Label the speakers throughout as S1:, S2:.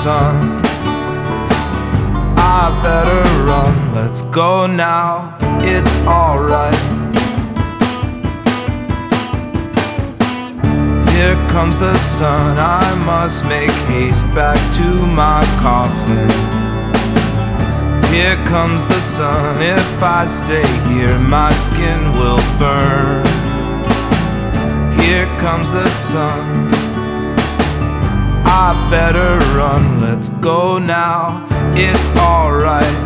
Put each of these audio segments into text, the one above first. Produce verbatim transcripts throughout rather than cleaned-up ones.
S1: sun. I better run, let's go now, it's alright. Here comes the sun, I must make haste back to my coffin. Here comes the sun, if I stay here my skin will burn. Here comes the sun, I better run, let's go now, it's alright.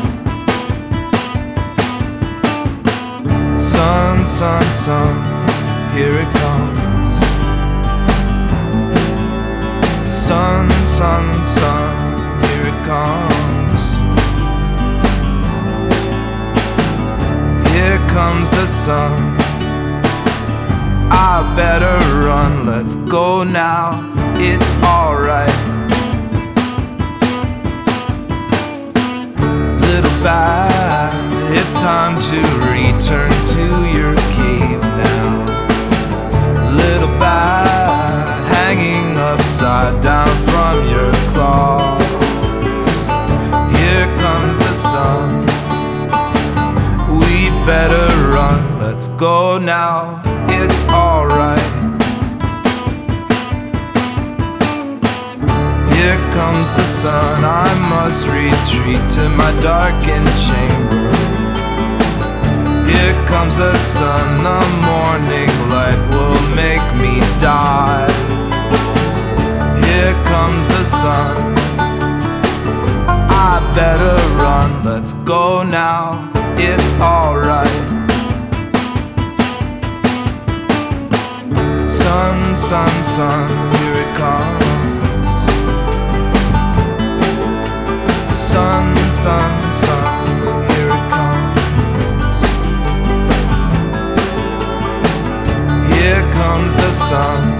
S1: Sun, sun, sun, here it comes. Sun, sun, sun, here it comes. Here comes the sun, I better run, let's go now, it's alright. Little bat, it's time to return to your cave now. Little bat, hanging upside down from your claws. Here comes the sun, we better run, let's go now, it's alright. Here comes the sun, I must retreat to my darkened chamber. Here comes the sun, the morning light will make me die. Here comes the sun, I better run, let's go now, it's alright. Sun, sun, sun, here it comes. Sun, sun, sun, here it comes. Here comes the sun,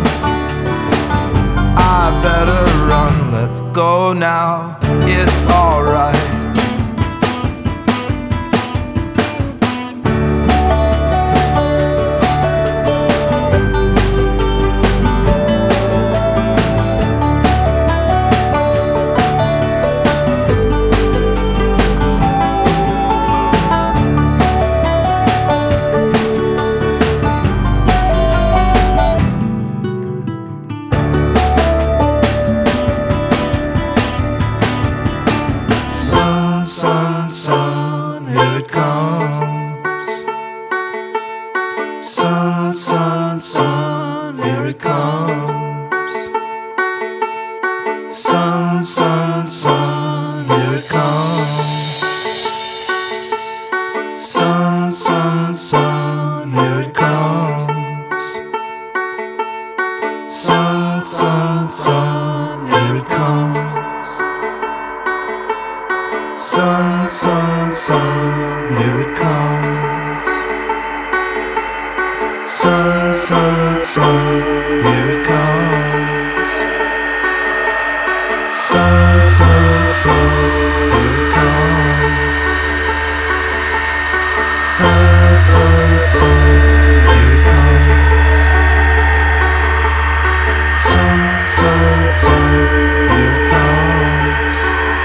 S1: I better run, let's go now, it's alright. Sun, sun, here it comes. Sun, sun, sun, here it comes. Sun, sun, sun, here it comes. Sun, sun, sun, here it comes. Sun, sun, sun, here it comes. Sun, sun, sun, here it comes. Sun, sun, sun, here it comes. Sun, sun, sun, here it comes. Sun, sun, sun, here it comes. Sun, sun, sun, here it comes.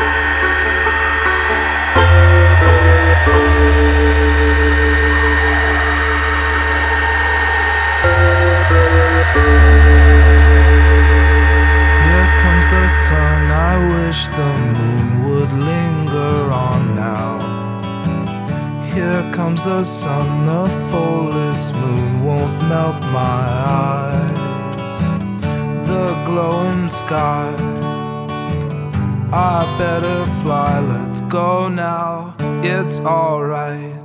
S1: Here comes the sun, I wish the moon would linger on now. Here comes the sun, the fullest moon won't melt my eyes. The glowing sky, I better fly, let's go now, it's alright.